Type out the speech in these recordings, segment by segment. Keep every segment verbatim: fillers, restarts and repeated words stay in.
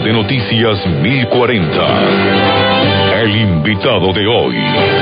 Red de Noticias mil cuarenta. El invitado de hoy.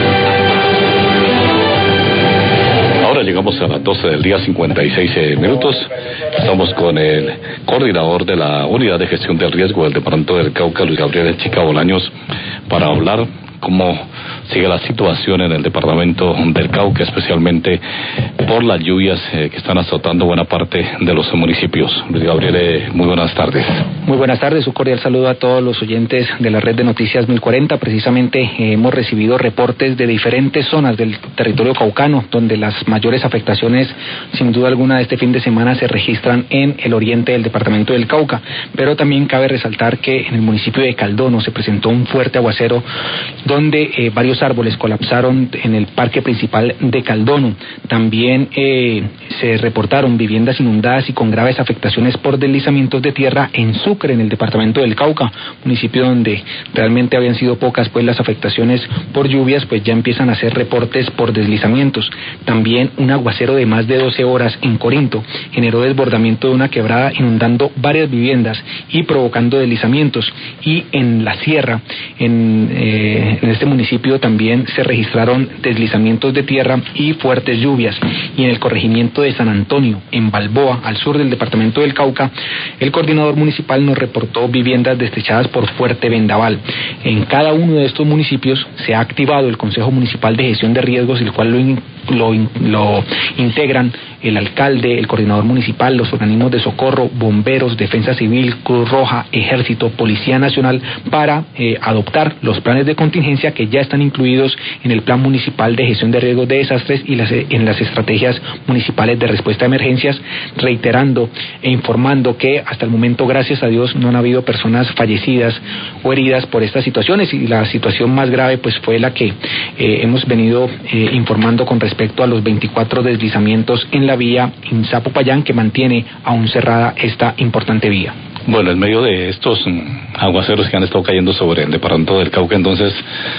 Ahora llegamos a las doce del día, cincuenta y seis minutos. Estamos con el coordinador de la Unidad de Gestión del Riesgo del Departamento del Cauca, Luis Gabriel Chica Bolaños, para hablar cómo sigue la situación en el departamento del Cauca, especialmente por las lluvias eh, que están azotando buena parte de los municipios. Luis Gabriel, eh, muy buenas tardes. Muy buenas tardes, un cordial saludo a todos los oyentes de la Red de Noticias mil cuarenta. Precisamente eh, hemos recibido reportes de diferentes zonas del territorio caucano, donde las mayores afectaciones, sin duda alguna, de este fin de semana se registran en el oriente del departamento del Cauca. Pero también cabe resaltar que en el municipio de Caldono se presentó un fuerte aguacero, donde eh, varios árboles colapsaron en el parque principal de Caldono. También eh, se reportaron viviendas inundadas y con graves afectaciones por deslizamientos de tierra en Sucre, en el departamento del Cauca, municipio donde realmente habían sido pocas pues las afectaciones por lluvias, pues ya empiezan a hacer reportes por deslizamientos. También un aguacero de más de doce horas en Corinto generó desbordamiento de una quebrada, inundando varias viviendas y provocando deslizamientos. Y en la sierra, en eh, En este municipio también se registraron deslizamientos de tierra y fuertes lluvias. Y en el corregimiento de San Antonio, en Balboa, al sur del departamento del Cauca, el coordinador municipal nos reportó viviendas destechadas por fuerte vendaval. En cada uno de estos municipios se ha activado el Consejo Municipal de Gestión de Riesgos, el cual lo, in, lo, in, lo integran el alcalde, el coordinador municipal, los organismos de socorro, bomberos, defensa civil, Cruz Roja, Ejército, Policía Nacional, para eh, adoptar los planes de contingencia que ya están incluidos en el Plan Municipal de Gestión de Riesgos de Desastres y las, en las estrategias municipales de respuesta a emergencias, reiterando e informando que hasta el momento, gracias a Dios, no han habido personas fallecidas o heridas por estas situaciones, y la situación más grave pues fue la que eh, hemos venido eh, informando con respecto a los veinticuatro deslizamientos en la vía Insa-Popayán, que mantiene aún cerrada esta importante vía. Bueno, en medio de estos um, aguaceros que han estado cayendo sobre el departamento del Cauca, entonces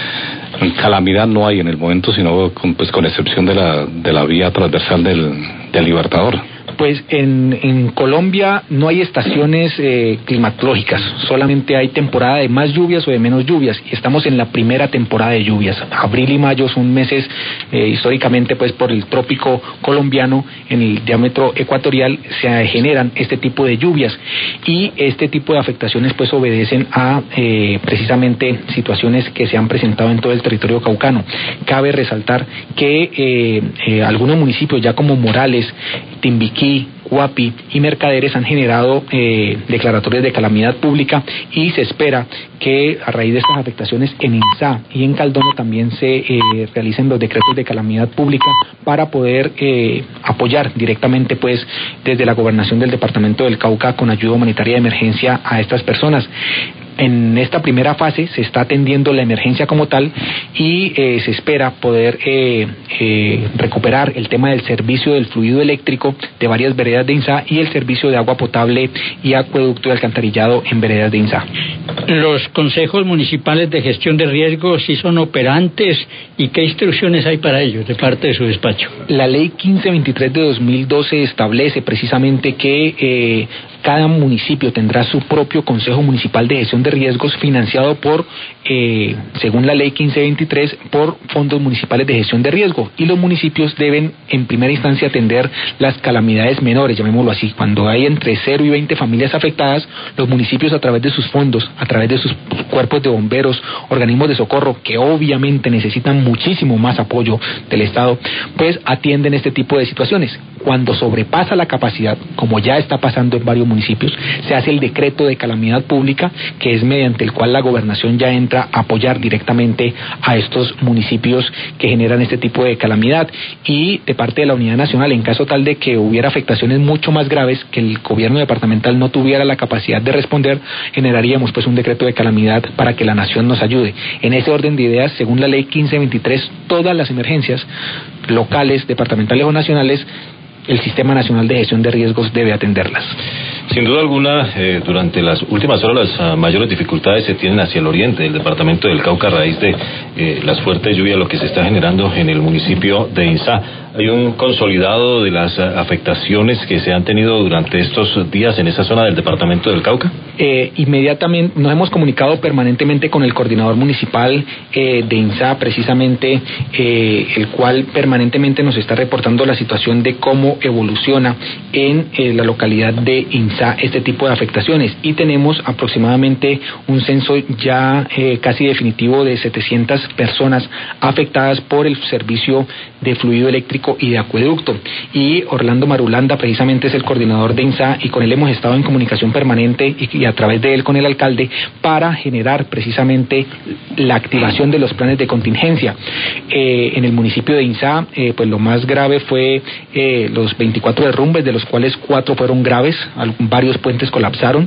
calamidad no hay en el momento, sino con, pues con excepción de la de la vía transversal del, del Libertador. Pues en, en Colombia no hay estaciones eh, climatológicas, solamente hay temporada de más lluvias o de menos lluvias, y estamos en la primera temporada de lluvias. Abril y mayo son meses eh, históricamente pues por el trópico colombiano, en el diámetro ecuatorial se generan este tipo de lluvias, y este tipo de afectaciones pues obedecen a eh, precisamente situaciones que se han presentado en todo el territorio caucano. Cabe resaltar que eh, eh, algunos municipios ya como Morales, Timbiquí, Guapi y Mercaderes han generado eh, declaratorias de calamidad pública, y se espera que a raíz de estas afectaciones en Insá y en Caldono también se eh, realicen los decretos de calamidad pública para poder eh, apoyar directamente pues desde la gobernación del departamento del Cauca con ayuda humanitaria de emergencia a estas personas. En esta primera fase se está atendiendo la emergencia como tal, y eh, se espera poder eh, eh, recuperar el tema del servicio del fluido eléctrico de varias veredas de Insá y el servicio de agua potable y acueducto y alcantarillado en veredas de Insá. Los consejos municipales de gestión de riesgos, ¿sí son operantes, y qué instrucciones hay para ellos de parte de su despacho? La ley quince veintitrés de dos mil doce establece precisamente que eh, cada municipio tendrá su propio Consejo Municipal de Gestión de Riesgos, financiado por, eh, según la ley quince veintitrés, por fondos municipales de gestión de riesgo, y los municipios deben en primera instancia atender las calamidades menores, llamémoslo así. Cuando hay entre cero y veinte familias afectadas, los municipios, a través de sus fondos, a través de sus cuerpos de bomberos, organismos de socorro, que obviamente necesitan muchísimo más apoyo del Estado, pues atienden este tipo de situaciones. Cuando sobrepasa la capacidad, como ya está pasando en varios municipios, se hace el decreto de calamidad pública, que es mediante el cual la gobernación ya entra a apoyar directamente a estos municipios que generan este tipo de calamidad. Y de parte de la Unidad Nacional, en caso tal de que hubiera afectaciones mucho más graves, que el gobierno departamental no tuviera la capacidad de responder, generaríamos pues un decreto de calamidad para que la nación nos ayude. En ese orden de ideas, según la ley quince veintitrés, todas las emergencias locales, departamentales o nacionales, el Sistema Nacional de Gestión de Riesgos debe atenderlas. Sin duda alguna, eh, durante las últimas horas las uh, mayores dificultades se tienen hacia el oriente del departamento del Cauca a raíz de eh, las fuertes lluvias, lo que se está generando en el municipio de Insá. ¿Hay un consolidado de las afectaciones que se han tenido durante estos días en esa zona del departamento del Cauca? Eh, inmediatamente nos hemos comunicado permanentemente con el coordinador municipal eh, de INSA, precisamente, eh, el cual permanentemente nos está reportando la situación de cómo evoluciona en eh, la localidad de INSA este tipo de afectaciones, y tenemos aproximadamente un censo ya eh, casi definitivo de setecientas personas afectadas por el servicio de fluido eléctrico y de acueducto. Y Orlando Marulanda precisamente es el coordinador de INSA, y con él hemos estado en comunicación permanente y, y a través de él con el alcalde para generar precisamente la activación de los planes de contingencia. Eh, en el municipio de INSA, eh, pues lo más grave fue eh, los veinticuatro derrumbes, de los cuales cuatro fueron graves, varios puentes colapsaron,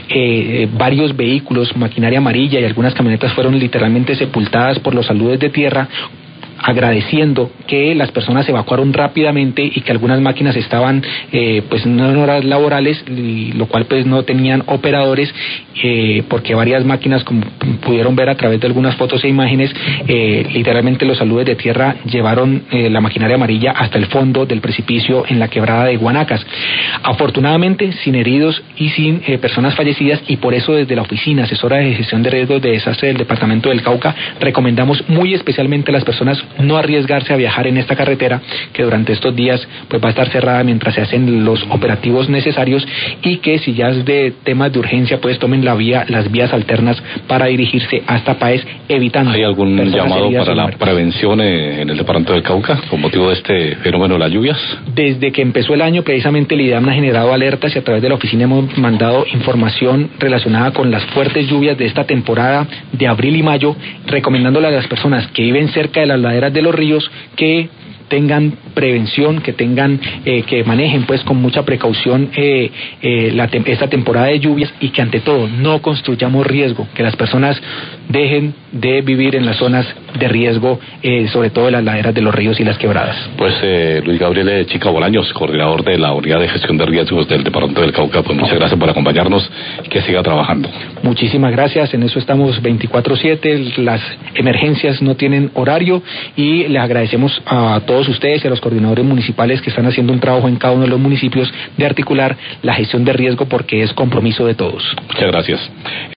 eh, varios vehículos, maquinaria amarilla y algunas camionetas fueron literalmente sepultadas por los aludes de tierra, agradeciendo que las personas evacuaron rápidamente y que algunas máquinas estaban eh, pues no en horas laborales, y lo cual pues no tenían operadores, eh, porque varias máquinas, como pudieron ver a través de algunas fotos e imágenes, eh, literalmente los aludes de tierra llevaron eh, la maquinaria amarilla hasta el fondo del precipicio en la quebrada de Guanacas. Afortunadamente sin heridos y sin eh, personas fallecidas, y por eso desde la oficina asesora de gestión de riesgos de desastre del departamento del Cauca recomendamos muy especialmente a las personas no arriesgarse a viajar en esta carretera, que durante estos días pues va a estar cerrada mientras se hacen los operativos necesarios, y que si ya es de temas de urgencia pues tomen la vía, las vías alternas para dirigirse hasta Páez, evitando. ¿Hay algún llamado para la prevención en el departamento del Cauca con motivo de este fenómeno de las lluvias? Desde que empezó el año precisamente el IDAM ha generado alertas, y a través de la oficina hemos mandado información relacionada con las fuertes lluvias de esta temporada de abril y mayo, recomendándole a las personas que viven cerca de las laderas de los ríos que tengan prevención, que tengan, eh, que manejen pues con mucha precaución eh, eh, la te esta temporada de lluvias, y que ante todo no construyamos riesgo, que las personas dejen de vivir en las zonas de riesgo, eh, sobre todo en las laderas de los ríos y las quebradas. Pues eh, Luis Gabriel Chica Bolaños, coordinador de la Unidad de Gestión de Riesgos del Departamento del Cauca, pues muchas gracias por acompañarnos y que siga trabajando. Muchísimas gracias, en eso estamos veinticuatro siete, las emergencias no tienen horario, y les agradecemos a todos ustedes y a los coordinadores municipales que están haciendo un trabajo en cada uno de los municipios de articular la gestión de riesgo, porque es compromiso de todos. Muchas gracias.